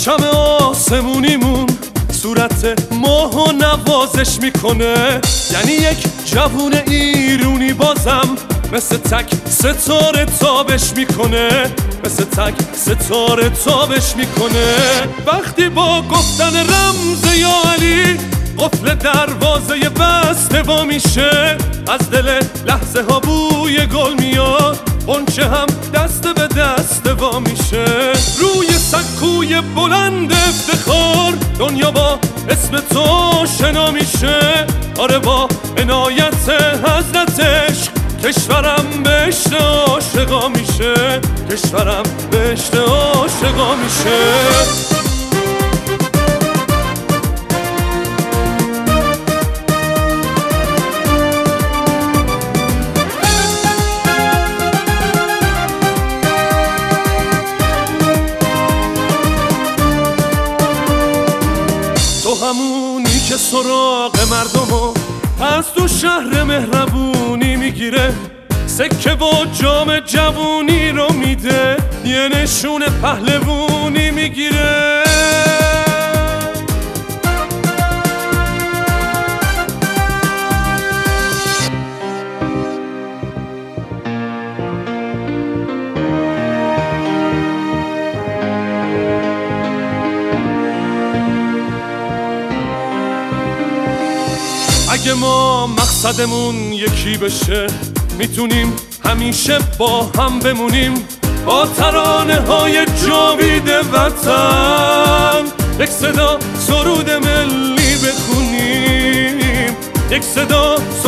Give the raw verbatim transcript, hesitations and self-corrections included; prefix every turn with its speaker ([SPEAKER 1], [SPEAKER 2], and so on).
[SPEAKER 1] پرچم آسمونیمون صورت ماهو نوازش میکنه، یعنی یک جوون ایرونی بازم مثل تک ستاره تابش میکنه، مثل تک ستاره تابش میکنه. وقتی با گفتن رمز یا علی قفل دروازه بسته وا میشه، از دل لحظه ها بوی گل میاد، غنچه هم دست به دست وا میشه. روی سکوی بلند افتخار دنیا با اسم تو شنا میشه. آره با عنایت حضرت عشق کشورم بهشت عاشقا میشه، کشورم بهشت عاشقا میشه. تو همونی که سراغ مردمو از تو شهر مهربونی میگیره، سکه با جام جوونی رو میده، یه نشون پهلوونی میگیره. اگه ما مقصدمون یکی بشه میتونیم همیشه با هم بمونیم، با ترانه های جاوید وطن یک صدا سرود ملی بخونیم، یک صدا